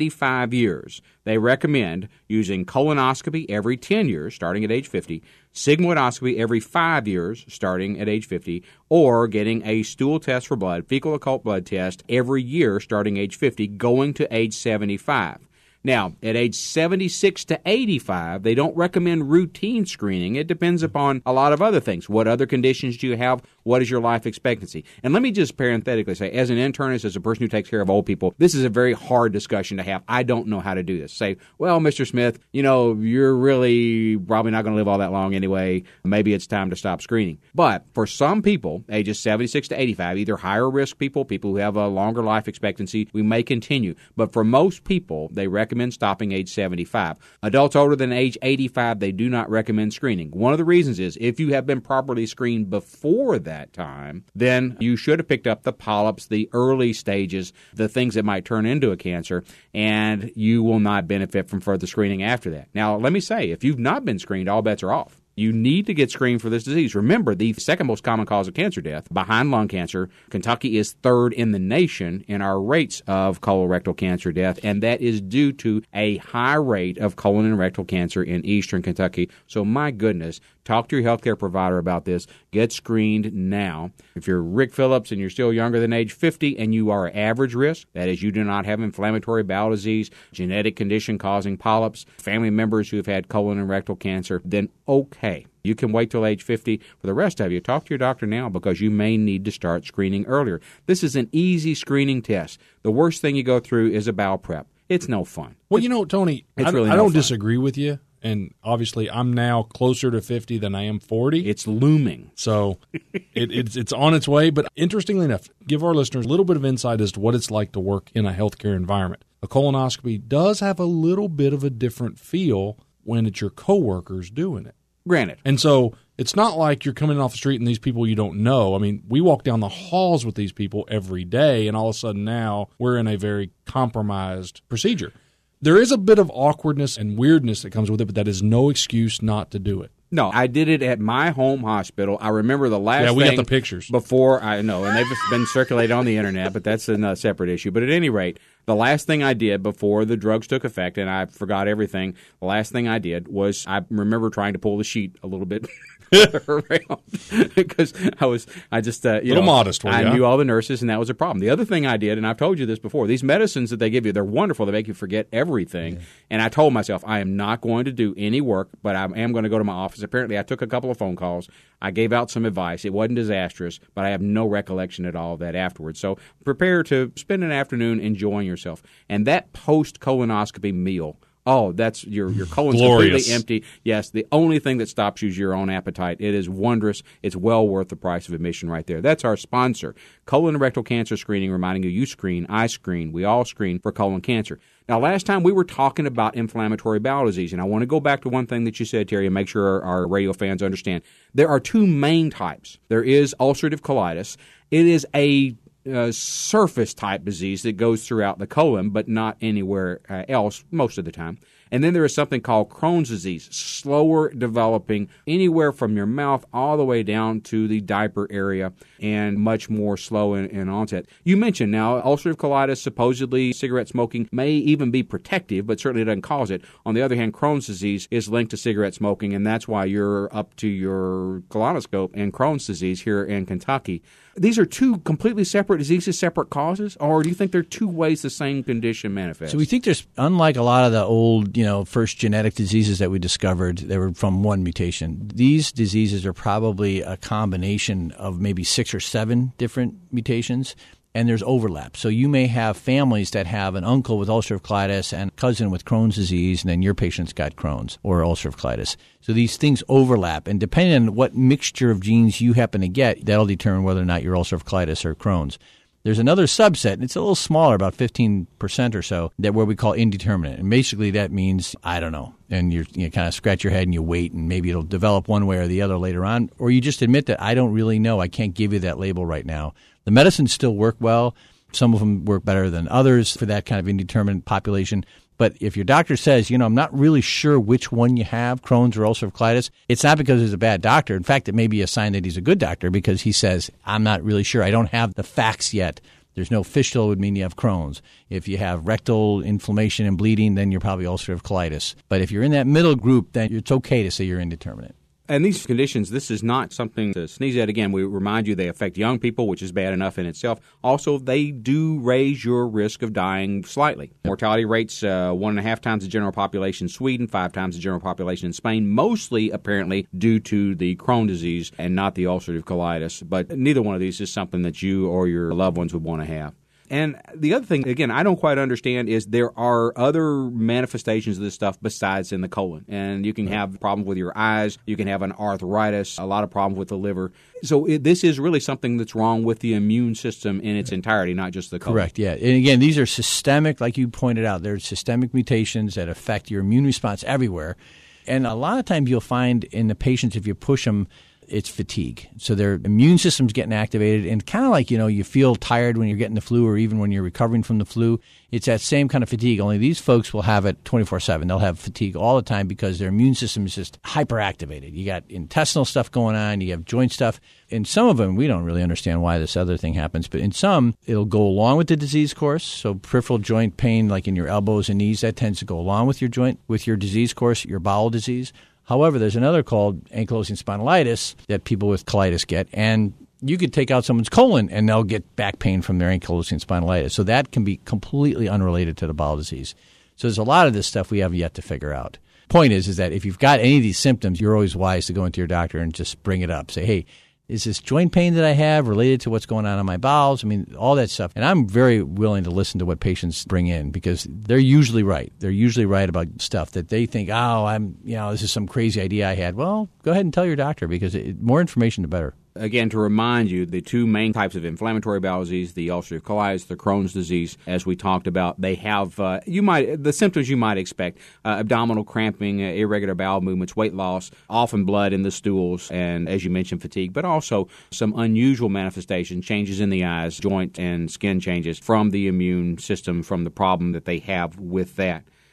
75 years, they recommend using colonoscopy every 10 years, starting at age 50, sigmoidoscopy every 5 years, starting at age 50, or getting a stool test for blood, fecal occult blood test, every year, starting age 50, going to age 75. Now, at age 76 to 85, they don't recommend routine screening. It depends upon a lot of other things. What other conditions do you have? What is your life expectancy? And let me just parenthetically say, as an internist, as a person who takes care of old people, this is a very hard discussion to have. I don't know how to do this. Say, well, Mr. Smith, you're really probably not going to live all that long anyway. Maybe it's time to stop screening. But for some people, ages 76 to 85, either higher risk people who have a longer life expectancy, we may continue. But for most people, they recommend stopping age 75. Adults older than age 85, they do not recommend screening. One of the reasons is if you have been properly screened before that time, then you should have picked up the polyps, the early stages, the things that might turn into a cancer, and you will not benefit from further screening after that. Now, let me say, if you've not been screened, all bets are off. You need to get screened for this disease. Remember, the second most common cause of cancer death, behind lung cancer, Kentucky is third in the nation in our rates of colorectal cancer death, and that is due to a high rate of colon and rectal cancer in eastern Kentucky. So, my goodness, talk to your healthcare provider about this. Get screened now. If you're Rick Phillips and you're still younger than age 50 and you are average risk, that is, you do not have inflammatory bowel disease, genetic condition causing polyps, family members who have had colon and rectal cancer, then okay. You can wait till age 50. For the rest of you, talk to your doctor now because you may need to start screening earlier. This is an easy screening test. The worst thing you go through is a bowel prep. It's no fun. Well, Tony, I don't disagree with you. And obviously, I'm now closer to 50 than I am 40. It's looming. So it's on its way. But interestingly enough, give our listeners a little bit of insight as to what it's like to work in a healthcare environment. A colonoscopy does have a little bit of a different feel when it's your coworkers doing it. Granted. And so it's not like you're coming off the street and these people you don't know. I mean, we walk down the halls with these people every day, and all of a sudden now we're in a very compromised procedure. There is a bit of awkwardness and weirdness that comes with it, but that is no excuse not to do it. No, I did it at my home hospital. I remember the last we thing got the pictures. before I know, and they've been circulated on the internet, but that's a separate issue. But at any rate, the last thing I did before the drugs took effect, and I forgot everything, the last thing I did was I remember trying to pull the sheet a little bit around because I just modest. I knew all the nurses, and that was a problem. The other thing I did, and I've told you this before, these medicines that they give you, they're wonderful. They make you forget everything. Yeah. And I told myself I am not going to do any work, but I am going to go to my office. Apparently, I took a couple of phone calls. I gave out some advice. It wasn't disastrous, but I have no recollection at all of that afterwards. So prepare to spend an afternoon enjoying yourself. And that post-colonoscopy meal, that's your colon's glorious. Completely empty. Yes, the only thing that stops you is your own appetite. It is wondrous. It's well worth the price of admission right there. That's our sponsor, Colon and Rectal Cancer Screening, reminding you screen, I screen, we all screen for colon cancer. Now, last time we were talking about inflammatory bowel disease, and I want to go back to one thing that you said, Terry, and make sure our radio fans understand. There are two main types. There is ulcerative colitis. It is a surface-type disease that goes throughout the colon, but not anywhere else most of the time. And then there is something called Crohn's disease, slower developing anywhere from your mouth all the way down to the diaper area and much more slow in onset. You mentioned now ulcerative colitis, supposedly cigarette smoking may even be protective, but certainly doesn't cause it. On the other hand, Crohn's disease is linked to cigarette smoking, and that's why you're up to your colonoscope in Crohn's disease here in Kentucky. These are two completely separate diseases, separate causes, or do you think they're two ways the same condition manifests? So we think there's, unlike a lot of the old, first genetic diseases that we discovered, they were from one mutation. These diseases are probably a combination of maybe 6 or 7 different mutations, and there's overlap. So you may have families that have an uncle with ulcerative colitis and a cousin with Crohn's disease, and then your patient's got Crohn's or ulcerative colitis. So these things overlap, and depending on what mixture of genes you happen to get, that'll determine whether or not you're ulcerative colitis or Crohn's. There's another subset, and it's a little smaller, about 15% or so, that where we call indeterminate. And basically that means, I don't know, and you kind of scratch your head and you wait, and maybe it'll develop one way or the other later on, or you just admit that I don't really know. I can't give you that label right now. The medicines still work well. Some of them work better than others for that kind of indeterminate population. But if your doctor says, I'm not really sure which one you have, Crohn's or ulcerative colitis, it's not because he's a bad doctor. In fact, it may be a sign that he's a good doctor because he says, I'm not really sure. I don't have the facts yet. There's no fistula would mean you have Crohn's. If you have rectal inflammation and bleeding, then you're probably ulcerative colitis. But if you're in that middle group, then it's okay to say you're indeterminate. And these conditions, this is not something to sneeze at. Again, we remind you they affect young people, which is bad enough in itself. Also, they do raise your risk of dying slightly. Mortality rates 1.5 times the general population in Sweden, 5 times the general population in Spain, mostly apparently due to the Crohn's disease and not the ulcerative colitis. But neither one of these is something that you or your loved ones would want to have. And the other thing, again, I don't quite understand is there are other manifestations of this stuff besides in the colon. And you can have problems with your eyes. You can have an arthritis, a lot of problems with the liver. So this is really something that's wrong with the immune system in its entirety, not just the colon. Correct, yeah. And again, these are systemic, like you pointed out. They're systemic mutations that affect your immune response everywhere. And a lot of times you'll find in the patients, if you push them, it's fatigue. So their immune system's getting activated, and kind of like, you feel tired when you're getting the flu or even when you're recovering from the flu. It's that same kind of fatigue, only these folks will have it 24/7. They'll have fatigue all the time because their immune system is just hyperactivated. You got intestinal stuff going on, you have joint stuff. In some of them, we don't really understand why this other thing happens, but in some, it'll go along with the disease course. So peripheral joint pain, like in your elbows and knees, that tends to go along with your disease course, your bowel disease. However, there's another called ankylosing spondylitis that people with colitis get, and you could take out someone's colon and they'll get back pain from their ankylosing spondylitis. So that can be completely unrelated to the bowel disease. So there's a lot of this stuff we have yet to figure out. Point is that if you've got any of these symptoms, you're always wise to go into your doctor and just bring it up. Say, hey, is this joint pain that I have related to what's going on in my bowels? I mean, all that stuff. And I'm very willing to listen to what patients bring in because they're usually right. They're usually right about stuff that they think, this is some crazy idea I had. Well, go ahead and tell your doctor because more information, the better. Again, to remind you, the two main types of inflammatory bowel disease, the ulcerative colitis, the Crohn's disease, as we talked about, they have the symptoms you might expect: abdominal cramping, irregular bowel movements, weight loss, often blood in the stools, and as you mentioned, fatigue, but also some unusual manifestations, changes in the eyes, joint and skin changes from the immune system, from the problem that they have with that.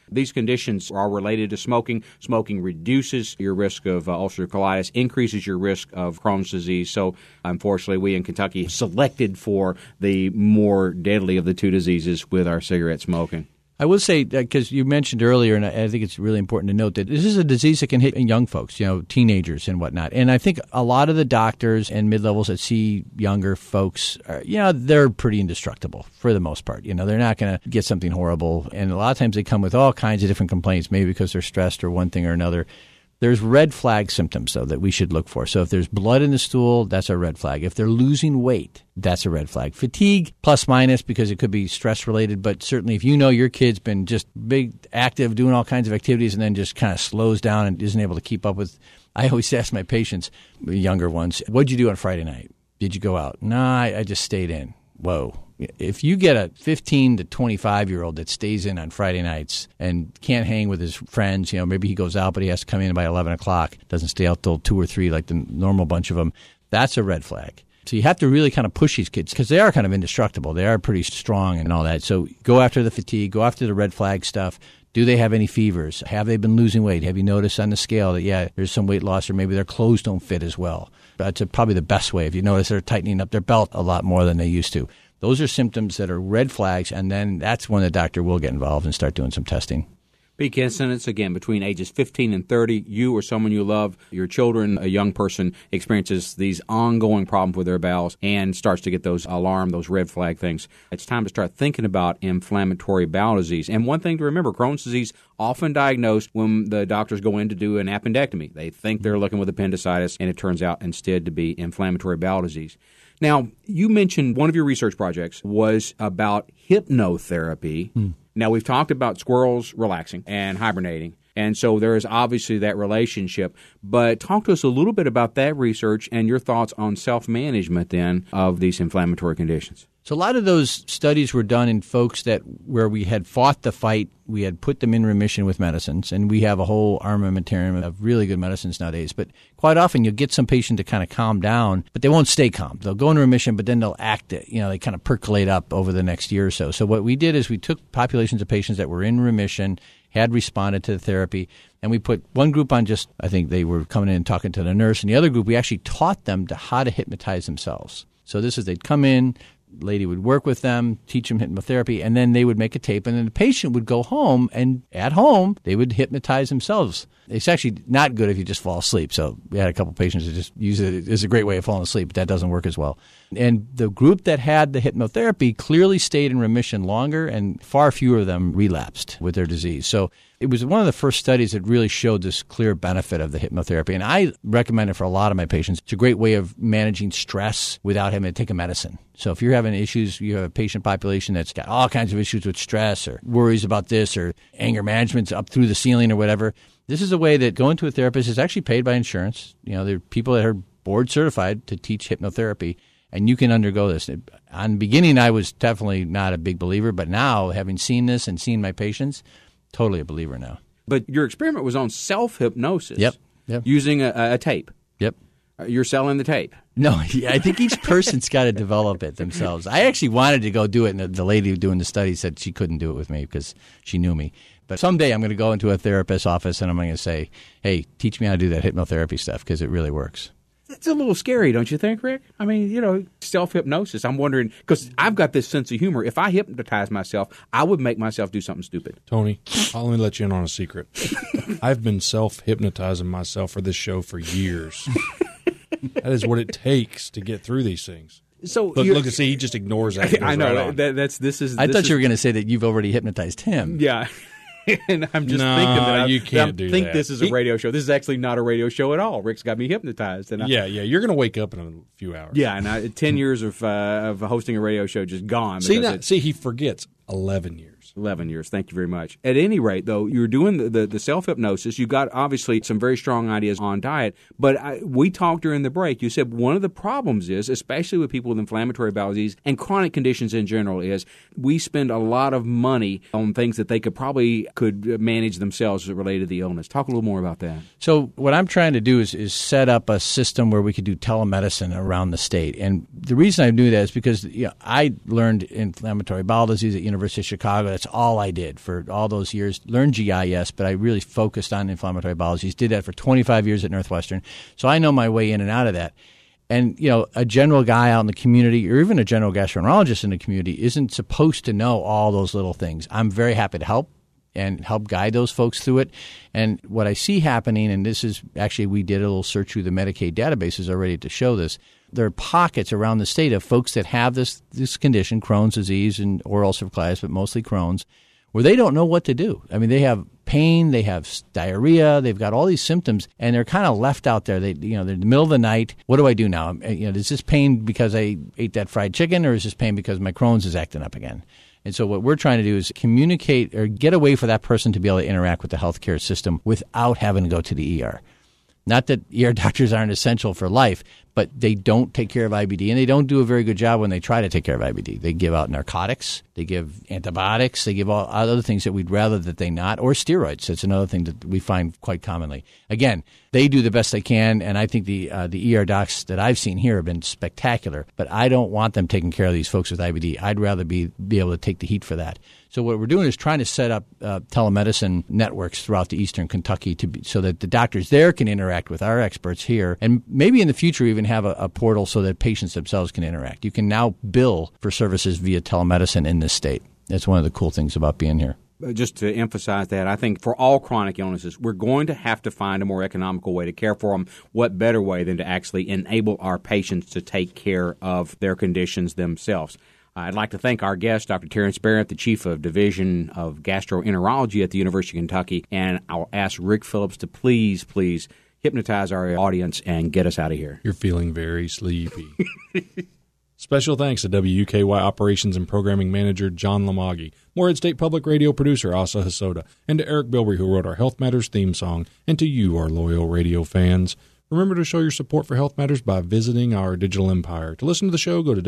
These conditions are related to smoking. Smoking reduces your risk of ulcerative colitis, increases your risk of Crohn's disease. So, unfortunately, we in Kentucky selected for the more deadly of the two diseases with our cigarette smoking. I will say, because you mentioned earlier, and I think it's really important to note that this is a disease that can hit young folks, teenagers and whatnot. And I think a lot of the doctors and mid-levels that see younger folks, they're pretty indestructible for the most part. They're not going to get something horrible. And a lot of times they come with all kinds of different complaints, maybe because they're stressed or one thing or another. There's red flag symptoms, though, that we should look for. So if there's blood in the stool, that's a red flag. If they're losing weight, that's a red flag. Fatigue, plus minus, because it could be stress-related. But certainly if you know your kid's been just big, active, doing all kinds of activities, and then just kind of slows down and isn't able to keep up with. I always ask my patients, the younger ones, what'd you do on Friday night? Did you go out? No, I just stayed in. Whoa. If you get a 15 to 25-year-old that stays in on Friday nights and can't hang with his friends, maybe he goes out, but he has to come in by 11 o'clock, doesn't stay out till 2 or 3 like the normal bunch of them, that's a red flag. So you have to really kind of push these kids because they are kind of indestructible. They are pretty strong and all that. So go after the fatigue, go after the red flag stuff. Do they have any fevers? Have they been losing weight? Have you noticed on the scale that, there's some weight loss or maybe their clothes don't fit as well? That's probably the best way. If you notice they're tightening up their belt a lot more than they used to. Those are symptoms that are red flags, and then that's when the doctor will get involved and start doing some testing. Big incidents, again, between ages 15 and 30, you or someone you love, your children, a young person experiences these ongoing problems with their bowels and starts to get those alarm, those red flag things. It's time to start thinking about inflammatory bowel disease. And one thing to remember, Crohn's disease often diagnosed when the doctors go in to do an appendectomy. They think they're looking with appendicitis, and it turns out instead to be inflammatory bowel disease. Now, you mentioned one of your research projects was about hypnotherapy. Now, we've talked about squirrels relaxing and hibernating, and so there is obviously that relationship. But talk to us a little bit about that research and your thoughts on self-management then of these inflammatory conditions. So a lot of those studies were done in folks where we had fought the fight, we had put them in remission with medicines, and we have a whole armamentarium of really good medicines nowadays. But quite often you'll get some patient to kind of calm down, but they won't stay calm. They'll go into remission, but then they'll act, they kind of percolate up over the next year or so. So what we did is we took populations of patients that were in remission, had responded to the therapy, and we put one group on I think they were coming in and talking to the nurse, and the other group we actually taught them how to hypnotize themselves. So they'd come in, lady would work with them, teach them hypnotherapy, and then they would make a tape, and then the patient would go home, and at home, they would hypnotize themselves. It's actually not good if you just fall asleep. So we had a couple patients that just use it as a great way of falling asleep, but that doesn't work as well. And the group that had the hypnotherapy clearly stayed in remission longer, and far fewer of them relapsed with their disease. So it was one of the first studies that really showed this clear benefit of the hypnotherapy. And I recommend it for a lot of my patients. It's a great way of managing stress without having to take a medicine. So if you're having issues, you have a patient population that's got all kinds of issues with stress or worries about this or anger management's up through the ceiling or whatever, this is a way that going to a therapist is actually paid by insurance. There are people that are board certified to teach hypnotherapy, and you can undergo this. On the beginning, I was definitely not a big believer, but now, having seen this and seen my patients, totally a believer now. But your experiment was on self-hypnosis. Yep. Using a tape. Yep. You're selling the tape. No, I think each person's got to develop it themselves. I actually wanted to go do it, and the lady doing the study said she couldn't do it with me because she knew me. But someday I'm going to go into a therapist's office, and I'm going to say, hey, teach me how to do that hypnotherapy stuff because it really works. It's a little scary, don't you think, Rick? I mean, self-hypnosis. I'm wondering, because I've got this sense of humor. If I hypnotize myself, I would make myself do something stupid. Tony, I'll only let you in on a secret. I've been self-hypnotizing myself for this show for years. That is what it takes to get through these things. So look and see, he just ignores that. I know. Right I thought you were going to say that you've already hypnotized him. Yeah. And I'm just thinking that you can't do that. This is a radio show. This is actually not a radio show at all. Rick's got me hypnotized. And you're going to wake up in a few hours. Yeah, and 10 years of hosting a radio show just gone. See, he forgets 11 years. 11 years. Thank you very much. At any rate, though, you're doing the self-hypnosis. You got, obviously, some very strong ideas on diet. But we talked during the break. You said one of the problems is, especially with people with inflammatory bowel disease and chronic conditions in general, is we spend a lot of money on things that they could manage themselves related to the illness. Talk a little more about that. So what I'm trying to do is set up a system where we could do telemedicine around the state. And the reason I do that is because I learned inflammatory bowel disease at University of Chicago. That's all I did for all those years. Learned GI, yes, but I really focused on inflammatory bowel disease. Did that for 25 years at Northwestern. So I know my way in and out of that. And, a general guy out in the community or even a general gastroenterologist in the community isn't supposed to know all those little things. I'm very happy to help and help guide those folks through it. And what I see happening, and this is actually, we did a little search through the Medicaid databases already to show this. There are pockets around the state of folks that have this condition, Crohn's disease and or ulcerative colitis, but mostly Crohn's, where they don't know what to do. I mean, they have pain, they have diarrhea, they've got all these symptoms, and they're kind of left out there. They're in the middle of the night. What do I do now? Is this pain because I ate that fried chicken, or is this pain because my Crohn's is acting up again? And so what we're trying to do is communicate or get a way for that person to be able to interact with the healthcare system without having to go to the ER. Not that ER doctors aren't essential for life, but they don't take care of IBD, and they don't do a very good job when they try to take care of IBD. They give out narcotics, they give antibiotics, they give all other things that we'd rather that they not, or steroids. That's another thing that we find quite commonly. Again, they do the best they can, and I think the ER docs that I've seen here have been spectacular, but I don't want them taking care of these folks with IBD. I'd rather be able to take the heat for that. So what we're doing is trying to set up telemedicine networks throughout the eastern Kentucky so that the doctors there can interact with our experts here, and maybe in the future even have a portal so that patients themselves can interact. You can now bill for services via telemedicine in this state. That's one of the cool things about being here. Just to emphasize that, I think for all chronic illnesses, we're going to have to find a more economical way to care for them. What better way than to actually enable our patients to take care of their conditions themselves? I'd like to thank our guest, Dr. Terrence Barrett, the Chief of Division of Gastroenterology at the University of Kentucky, and I'll ask Rick Phillips to please hypnotize our audience and get us out of here. You're feeling very sleepy. Special thanks to WUKY Operations and Programming Manager John Lamaghi, Morehead State Public Radio producer Asa Hasoda, and to Eric Bilbrey, who wrote our Health Matters theme song, and to you, our loyal radio fans. Remember to show your support for Health Matters by visiting our digital empire. To listen to the show, go to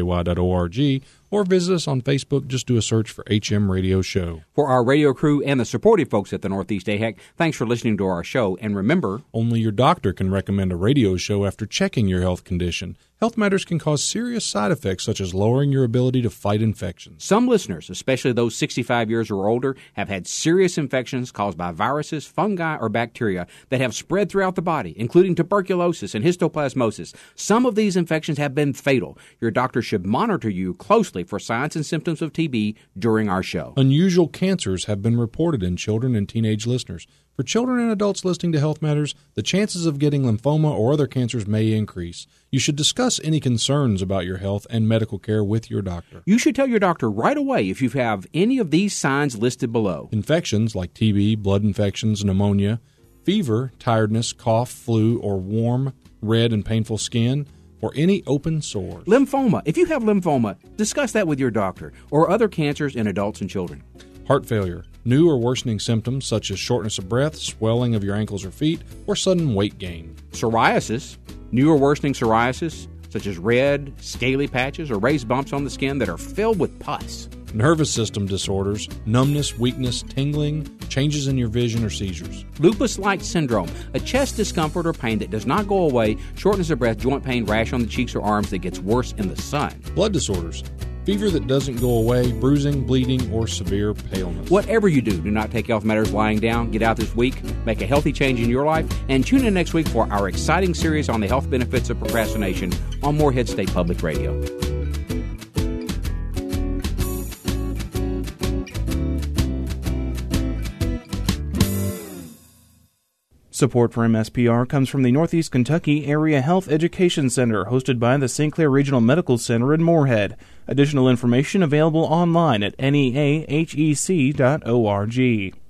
WMKY.org or visit us on Facebook. Just do a search for HM Radio Show. For our radio crew and the supportive folks at the Northeast AHEC, thanks for listening to our show. And remember, only your doctor can recommend a radio show after checking your health condition. Health matters can cause serious side effects such as lowering your ability to fight infections. Some listeners, especially those 65 years or older, have had serious infections caused by viruses, fungi, or bacteria that have spread throughout the body, including tuberculosis and histoplasmosis. Some of these infections have been fatal. Your doctor should monitor you closely for signs and symptoms of TB during our show. Unusual cancers have been reported in children and teenage listeners. For children and adults listening to Health Matters, the chances of getting lymphoma or other cancers may increase. You should discuss any concerns about your health and medical care with your doctor. You should tell your doctor right away if you have any of these signs listed below. Infections like TB, blood infections, pneumonia, fever, tiredness, cough, flu, or warm, red, and painful skin, or any open sores. Lymphoma. If you have lymphoma, discuss that with your doctor, or other cancers in adults and children. Heart failure. New or worsening symptoms such as shortness of breath, swelling of your ankles or feet, or sudden weight gain. Psoriasis. New or worsening psoriasis, such as red, scaly patches, or raised bumps on the skin that are filled with pus. Nervous system disorders, numbness, weakness, tingling, changes in your vision, or seizures. Lupus-like syndrome, a chest discomfort or pain that does not go away, shortness of breath, joint pain, rash on the cheeks or arms that gets worse in the sun. Blood disorders, fever that doesn't go away, bruising, bleeding, or severe paleness. Whatever you do not take Health Matters lying down. Get out this week, make a healthy change in your life, and tune in next week for our exciting series on the health benefits of procrastination on Morehead State Public Radio. Support for MSPR comes from the Northeast Kentucky Area Health Education Center, hosted by the St. Clair Regional Medical Center in Morehead. Additional information available online at neahec.org.